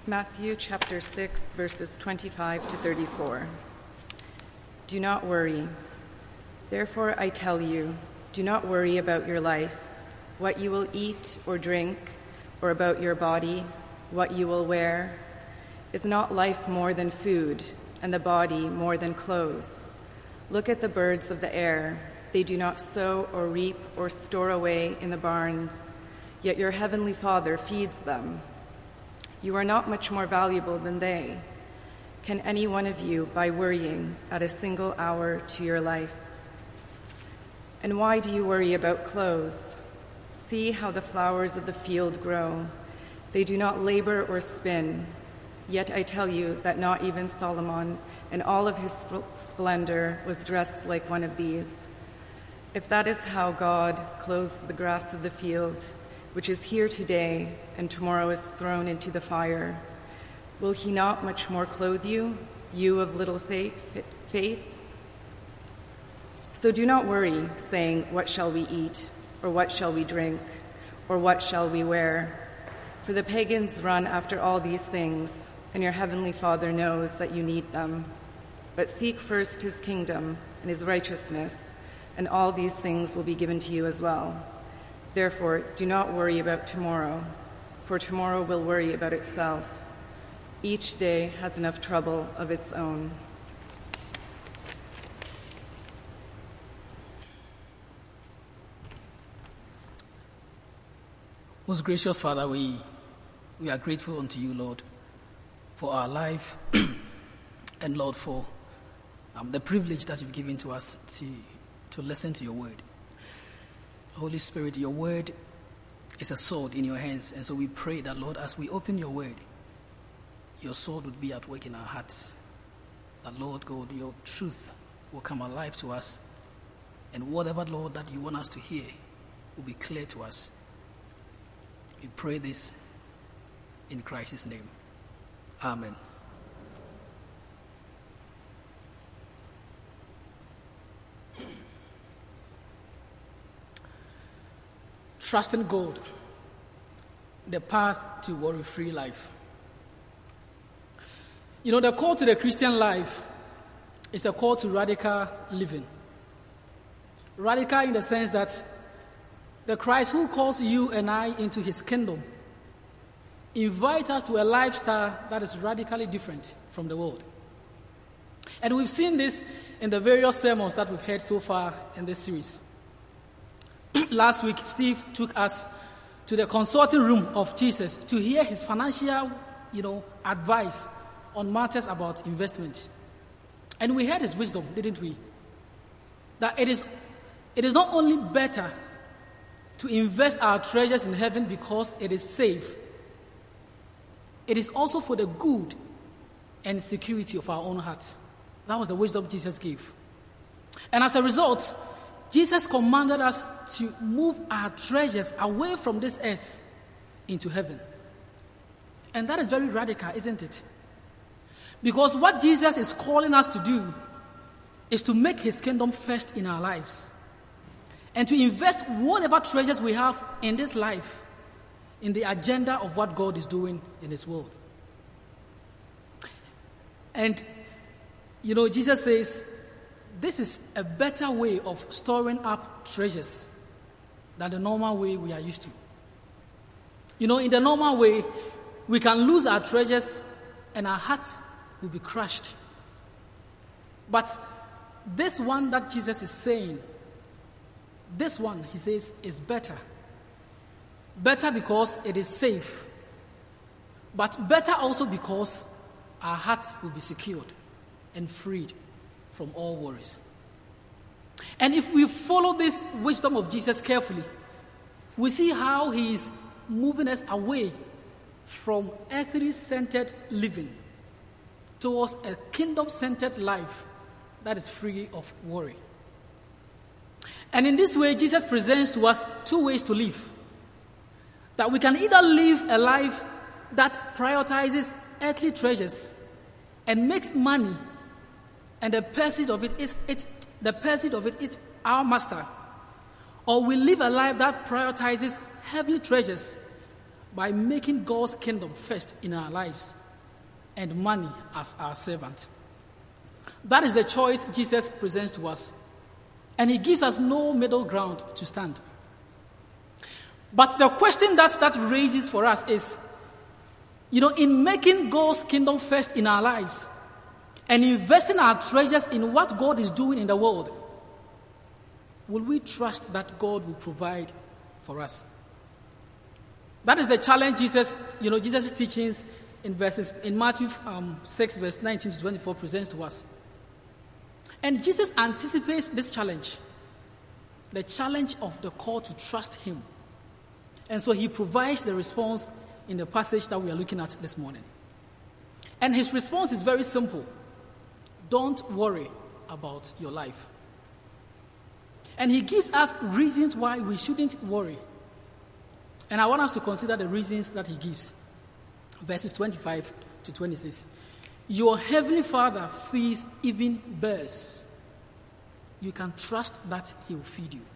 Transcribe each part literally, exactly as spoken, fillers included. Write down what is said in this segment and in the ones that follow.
Matthew chapter six, verses twenty-five to thirty-four. Do not worry. Therefore I tell you, do not worry about your life, what you will eat or drink, or about your body, what you will wear. Is not life more than food, and the body more than clothes? Look at the birds of the air. They do not sow or reap or store away in the barns, yet your heavenly Father feeds them. You are not much more valuable than they. Can any one of you, by worrying, add a single hour to your life? And why do you worry about clothes? See how the flowers of the field grow. They do not labor or spin. Yet I tell you that not even Solomon, in all of his splendor, was dressed like one of these. If that is how God clothes the grass of the field, which is here today and tomorrow is thrown into the fire, will he not much more clothe you, you of little faith? So do not worry, saying, what shall we eat, or what shall we drink, or what shall we wear? For the pagans run after all these things, and your heavenly Father knows that you need them. But seek first his kingdom and his righteousness, and all these things will be given to you as well. Therefore, do not worry about tomorrow, for tomorrow will worry about itself. Each day has enough trouble of its own. Most gracious Father, we, we are grateful unto you, Lord, for our life and, Lord, for um, the privilege that you've given to us to, to listen to your word. Holy Spirit, your word is a sword in your hands, and so we pray that, Lord, as we open your word, your sword would be at work in our hearts. That, Lord God, your truth will come alive to us, and whatever, Lord, that you want us to hear will be clear to us. We pray this in Christ's name. Amen. Trusting God, the path to worry-free life. You know, the call to the Christian life is a call to radical living. Radical in the sense that the Christ who calls you and I into his kingdom invites us to a lifestyle that is radically different from the world. And we've seen this in the various sermons that we've heard so far in this series. Last week, Steve took us to the consulting room of Jesus to hear his financial, you know, advice on matters about investment. And we heard his wisdom, didn't we? That it is, it is not only better to invest our treasures in heaven because it is safe, it is also for the good and security of our own hearts. That was the wisdom Jesus gave. And as a result, Jesus commanded us to move our treasures away from this earth into heaven. And that is very radical, isn't it? Because what Jesus is calling us to do is to make his kingdom first in our lives and to invest whatever treasures we have in this life in the agenda of what God is doing in his world. And, you know, Jesus says, this is a better way of storing up treasures than the normal way we are used to. You know, in the normal way, we can lose our treasures and our hearts will be crushed. But this one that Jesus is saying, this one, he says, is better. Better because it is safe. But better also because our hearts will be secured and freed from all worries. And if we follow this wisdom of Jesus carefully, we see how he is moving us away from earthly-centered living towards a kingdom-centered life that is free of worry. And in this way, Jesus presents to us two ways to live. That we can either live a life that prioritizes earthly treasures and makes money and the pursuit of it is it, the pursuit of it is our master, or we live a life that prioritizes heavenly treasures by making God's kingdom first in our lives and money as our servant. That is the choice Jesus presents to us. And he gives us no middle ground to stand. But the question that that raises for us is, you know, in making God's kingdom first in our lives and investing our treasures in what God is doing in the world, will we trust that God will provide for us? That is the challenge Jesus, you know, Jesus' teachings in verses in Matthew um, six, verse nineteen to twenty-four presents to us. And Jesus anticipates this challenge, the challenge of the call to trust him. And so he provides the response in the passage that we are looking at this morning. And his response is very simple. Don't worry about your life. And he gives us reasons why we shouldn't worry. And I want us to consider the reasons that he gives. Verses twenty-five to twenty-six. Your heavenly Father feeds even birds. You can trust that he will feed you.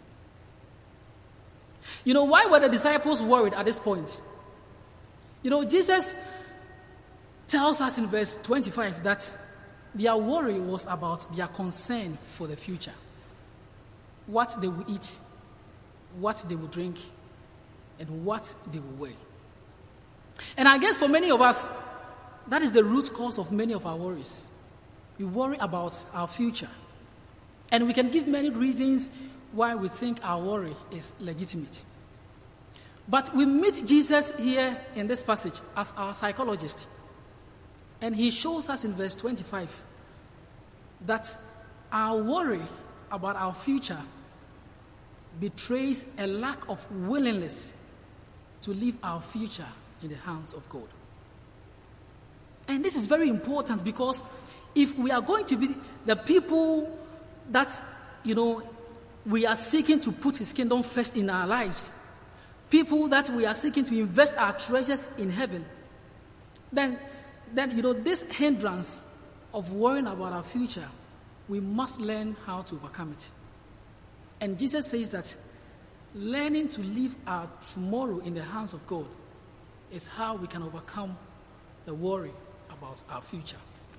You know, why were the disciples worried at this point? You know, Jesus tells us in verse twenty-five that their worry was about their concern for the future. What they will eat, what they will drink, and what they will wear. And I guess for many of us, that is the root cause of many of our worries. We worry about our future. And we can give many reasons why we think our worry is legitimate. But we meet Jesus here in this passage as our psychologist. And he shows us in verse twenty-five that our worry about our future betrays a lack of willingness to leave our future in the hands of God. And this is very important because if we are going to be the people that, you know, we are seeking to put his kingdom first in our lives, people that we are seeking to invest our treasures in heaven, then, then you know, this hindrance of worrying about our future, we must learn how to overcome it. And Jesus says that learning to leave our tomorrow in the hands of God is how we can overcome the worry about our future.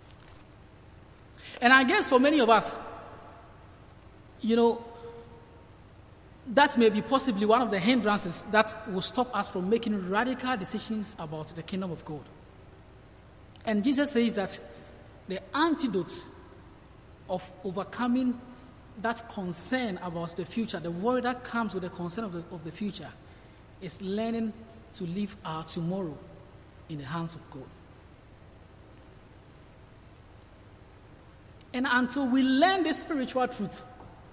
And I guess for many of us, you know, that may be possibly one of the hindrances that will stop us from making radical decisions about the kingdom of God. And Jesus says that the antidote of overcoming that concern about the future, the worry that comes with the concern of the, of the future, is learning to leave our tomorrow in the hands of God. And until we learn this spiritual truth,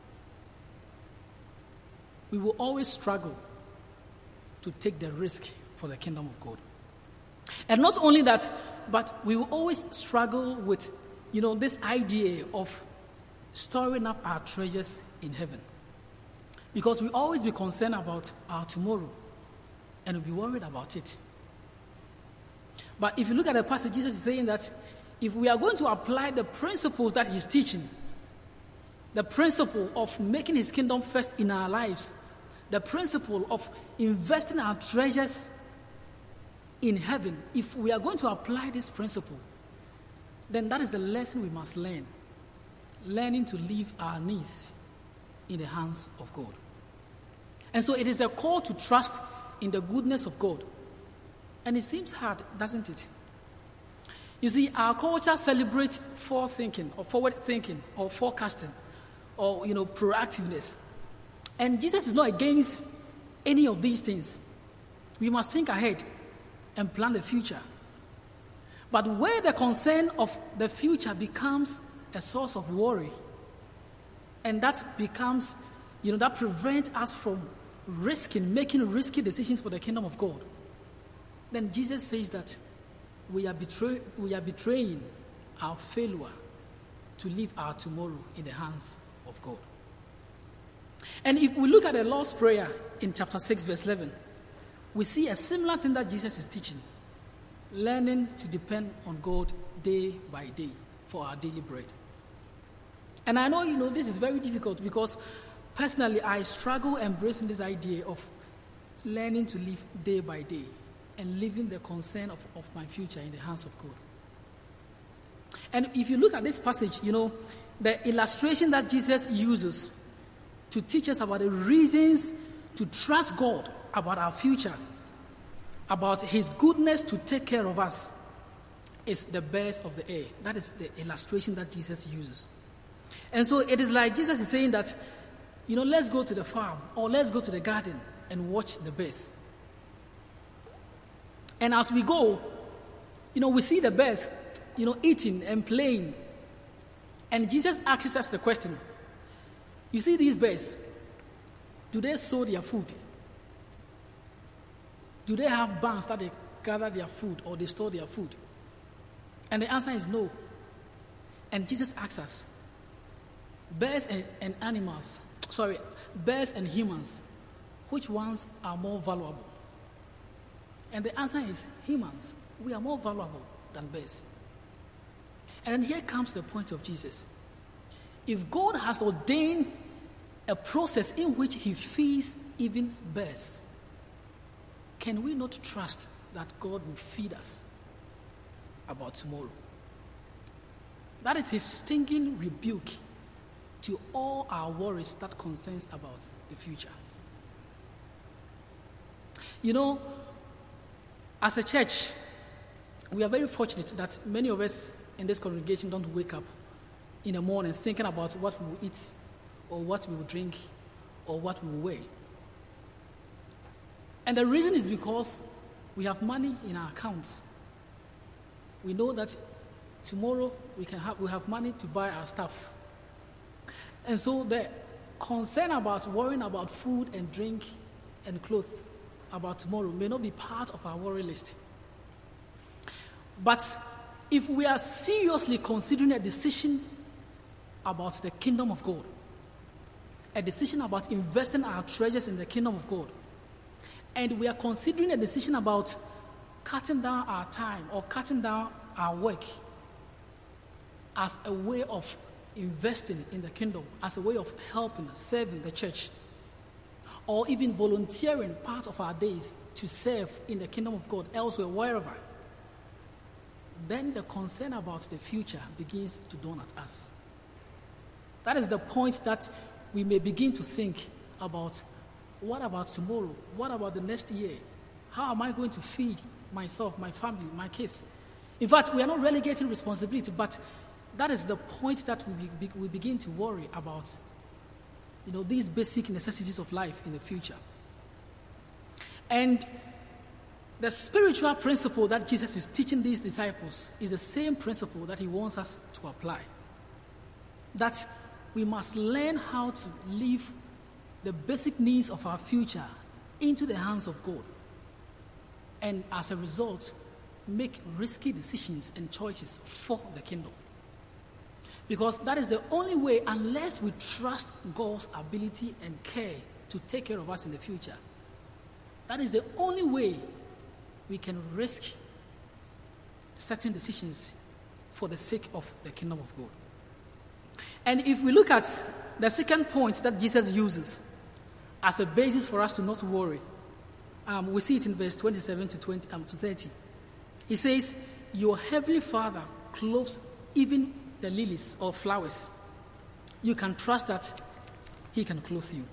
we will always struggle to take the risk for the kingdom of God. And not only that, but we will always struggle with, you know, this idea of storing up our treasures in heaven. Because we always be concerned about our tomorrow and we'll be worried about it. But if you look at the passage, Jesus is saying that if we are going to apply the principles that he's teaching, the principle of making his kingdom first in our lives, the principle of investing our treasures in heaven, if we are going to apply this principle, then that is the lesson we must learn. Learning to leave our needs in the hands of God. And so it is a call to trust in the goodness of God. And it seems hard, doesn't it? You see, our culture celebrates forward thinking or forward thinking or forecasting or, you know, proactiveness. And Jesus is not against any of these things. We must think ahead and plan the future. But where the concern of the future becomes a source of worry, and that becomes, you know, that prevents us from risking, making risky decisions for the kingdom of God, then Jesus says that we are, betray- we are betraying our failure to leave our tomorrow in the hands of God. And if we look at the Lord's Prayer in chapter six, verse eleven, we see a similar thing that Jesus is teaching. Learning to depend on God day by day for our daily bread. And I know, you know, this is very difficult because personally I struggle embracing this idea of learning to live day by day and leaving the concern of, of my future in the hands of God. And if you look at this passage, you know, the illustration that Jesus uses to teach us about the reasons to trust God about our future, about his goodness to take care of us, is the birds of the air. That is the illustration that Jesus uses. And so it is like Jesus is saying that, you know, let's go to the farm or let's go to the garden and watch the birds. And as we go, you know, we see the birds, you know, eating and playing. And Jesus asks us the question, you see these birds, do they sow their food? Do they have barns that they gather their food or they store their food? And the answer is no. And Jesus asks us, birds and, and animals, sorry, birds and humans, which ones are more valuable? And the answer is humans. We are more valuable than birds. And here comes the point of Jesus. If God has ordained a process in which he feeds even birds, can we not trust that God will feed us about tomorrow? That is his stinging rebuke to all our worries that concerns about the future. You know, as a church, we are very fortunate that many of us in this congregation don't wake up in the morning thinking about what we will eat or what we will drink or what we will wear. And the reason is because we have money in our accounts. We know that tomorrow we can have we have money to buy our stuff. And so the concern about worrying about food and drink and clothes about tomorrow may not be part of our worry list. But if we are seriously considering a decision about the kingdom of God, a decision about investing our treasures in the kingdom of God, and we are considering a decision about cutting down our time or cutting down our work as a way of investing in the kingdom, as a way of helping, serving the church, or even volunteering part of our days to serve in the kingdom of God elsewhere, wherever, then the concern about the future begins to dawn at us. That is the point that we may begin to think about, what about tomorrow? What about the next year? How am I going to feed myself, my family, my kids? In fact, we are not relegating responsibility, but that is the point that we, be, we begin to worry about, you know, these basic necessities of life in the future. And the spiritual principle that Jesus is teaching these disciples is the same principle that he wants us to apply. That we must learn how to live the basic needs of our future into the hands of God. And as a result, make risky decisions and choices for the kingdom. Because that is the only way, unless we trust God's ability and care to take care of us in the future, that is the only way we can risk certain decisions for the sake of the kingdom of God. And if we look at the second point that Jesus uses as a basis for us to not worry, um, we see it in verse twenty-seven to twenty um, to thirty. He says, "Your heavenly Father clothes even the lilies or flowers. You can trust that he can clothe you."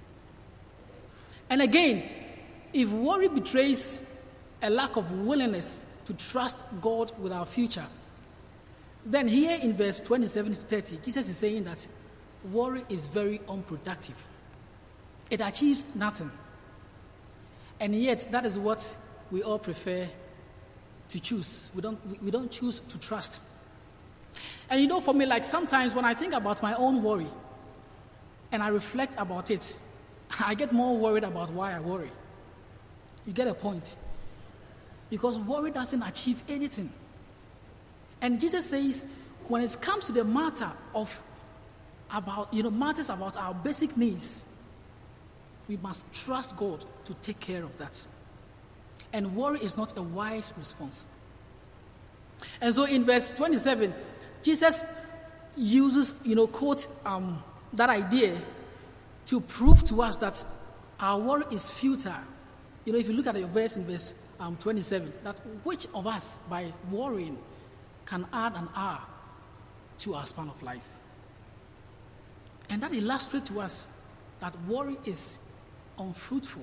And again, if worry betrays a lack of willingness to trust God with our future, then here in verse twenty-seven to thirty, Jesus is saying that worry is very unproductive. It achieves nothing. And yet, that is what we all prefer to choose. We don't, we don't choose to trust. And you know, for me, like sometimes when I think about my own worry and I reflect about it, I get more worried about why I worry. You get a point? Because worry doesn't achieve anything. And Jesus says, when it comes to the matter of about, you know, matters about our basic needs, we must trust God to take care of that. And worry is not a wise response. And so in verse twenty-seven, Jesus uses, you know, quotes um, that idea to prove to us that our worry is futile. You know, if you look at your verse in verse um, twenty-seven, that which of us, by worrying, can add an hour to our span of life? And that illustrates to us that worry is unfruitful.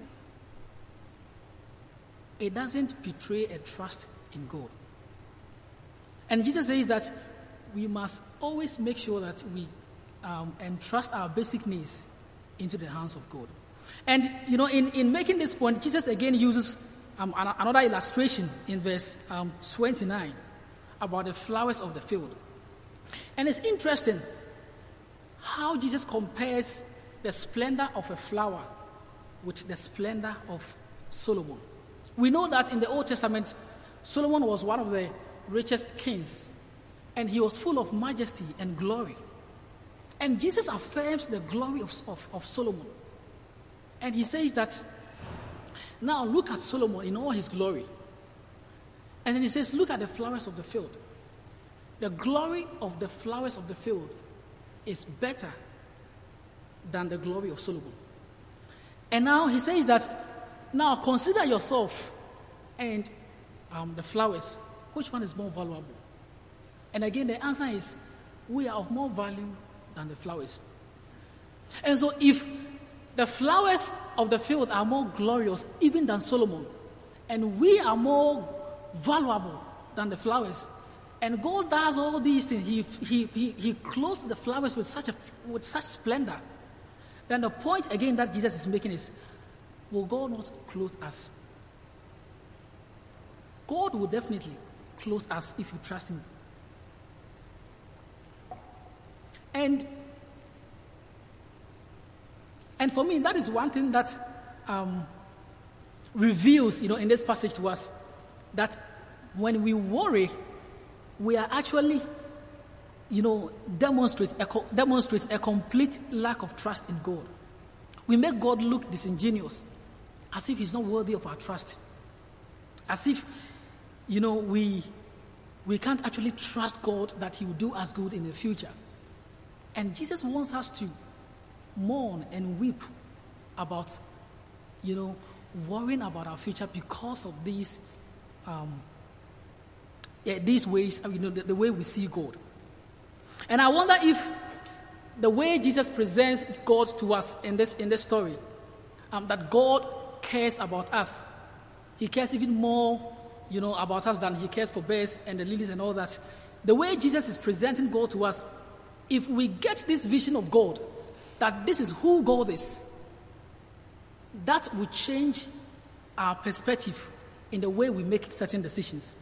It doesn't betray a trust in God. And Jesus says that we must always make sure that we um, entrust our basic needs into the hands of God. And, you know, in, in making this point, Jesus again uses um, an, another illustration in verse um, twenty-nine about the flowers of the field. And it's interesting how Jesus compares the splendor of a flower with the splendor of Solomon. We know that in the Old Testament, Solomon was one of the richest kings, and he was full of majesty and glory. And Jesus affirms the glory of, of, of Solomon. And he says that, now look at Solomon in all his glory. And then he says, look at the flowers of the field. The glory of the flowers of the field is better than the glory of Solomon. And now he says that, now consider yourself and um, the flowers. Which one is more valuable? And again, the answer is, we are of more value than the flowers. And so if the flowers of the field are more glorious even than Solomon, and we are more valuable than the flowers, and God does all these things, he, he, he, he clothes the flowers with such, a, with such splendor, then the point again that Jesus is making is, will God not clothe us? God will definitely clothe us if we trust him. And and for me, that is one thing that um, reveals, you know, in this passage to us, that when we worry, we are actually, you know, demonstrate a, demonstrate a complete lack of trust in God. We make God look disingenuous, as if he's not worthy of our trust, as if, you know, we we can't actually trust God that he will do us good in the future. And Jesus wants us to mourn and weep about, you know, worrying about our future because of these um, yeah, these ways, you know, the, the way we see God. And I wonder if the way Jesus presents God to us in this in this story, um, that God cares about us. He cares even more, you know, about us than he cares for birds and the lilies and all that. The way Jesus is presenting God to us, if we get this vision of God, that this is who God is, that will change our perspective in the way we make certain decisions.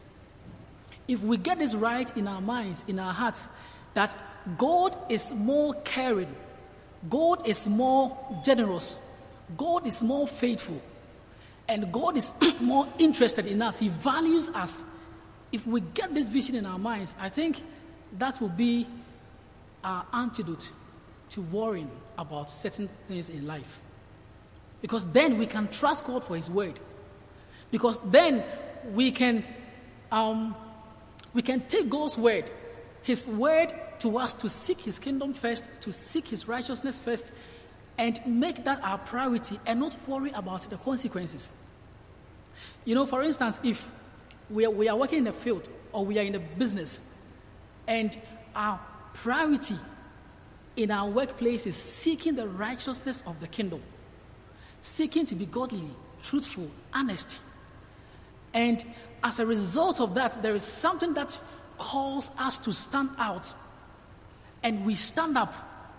If we get this right in our minds, in our hearts, that God is more caring, God is more generous, God is more faithful, and God is more interested in us, he values us. If we get this vision in our minds, I think that will be our antidote to worrying about certain things in life. Because then we can trust God for his word. Because then we can um, we can take God's word, his word to us, to seek his kingdom first, to seek his righteousness first, and make that our priority and not worry about the consequences. You know, for instance, if we are, we are working in a field or we are in a business, and our priority in our workplace is seeking the righteousness of the kingdom, seeking to be godly, truthful, honest. And as a result of that, there is something that calls us to stand out, and we stand up.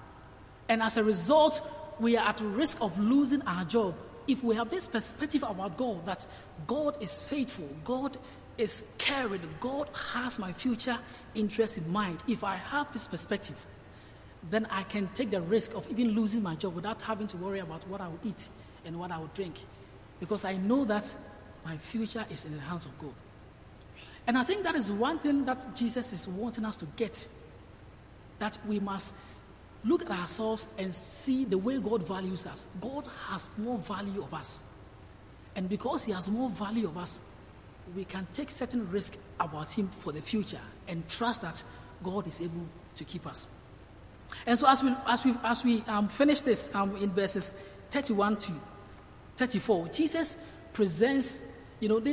And as a result, we are at risk of losing our job. If we have this perspective about God, that God is faithful, God is caring, God has my future interest in mind. If I have this perspective, then I can take the risk of even losing my job without having to worry about what I will eat and what I will drink, because I know that my future is in the hands of God. And I think that is one thing that Jesus is wanting us to get, that we must look at ourselves and see the way God values us. God has more value of us. And because he has more value of us, we can take certain risk about him for the future and trust that God is able to keep us. And so as we as we as we um, finish this um, in verses thirty-one to thirty-four, Jesus presents, you know, this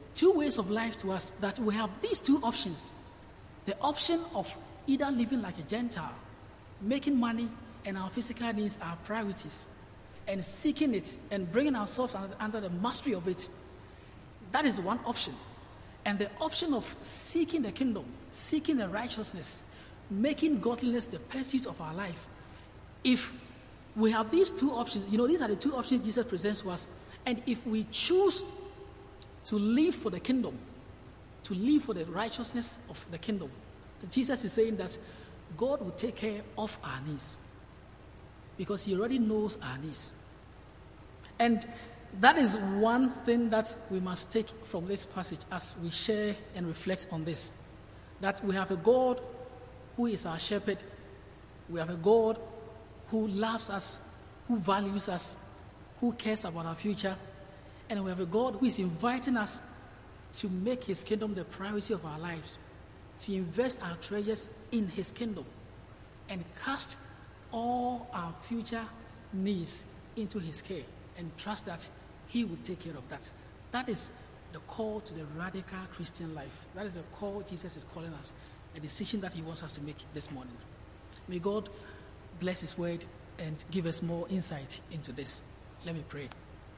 two ways of life to us, that we have these two options. The option of either living like a Gentile, making money and our physical needs are priorities, and seeking it and bringing ourselves under, under the mastery of it. That is one option. And the option of seeking the kingdom, seeking the righteousness, making godliness the pursuit of our life. If we have these two options, you know, these are the two options Jesus presents to us. And if we choose to live for the kingdom, to live for the righteousness of the kingdom, Jesus is saying that God will take care of our needs, because he already knows our needs. And that is one thing that we must take from this passage as we share and reflect on this. That we have a God who is our shepherd. We have a God who loves us, who values us, who cares about our future. And we have a God who is inviting us to make his kingdom the priority of our lives, to invest our treasures in his kingdom, and cast all our future needs into his care, and trust that he will take care of that. That is the call to the radical Christian life. That is the call Jesus is calling us, a decision that he wants us to make this morning. May God bless his word and give us more insight into this. Let me pray.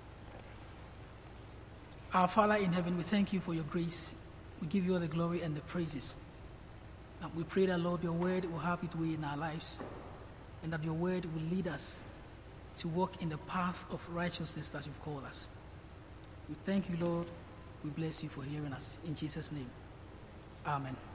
Our Father in heaven, we thank you for your grace. We give you all the glory and the praises. And we pray that, Lord, your word will have its way in our lives, and that your word will lead us to walk in the path of righteousness that you've called us. We thank you, Lord. We bless you for hearing us. In Jesus' name, amen.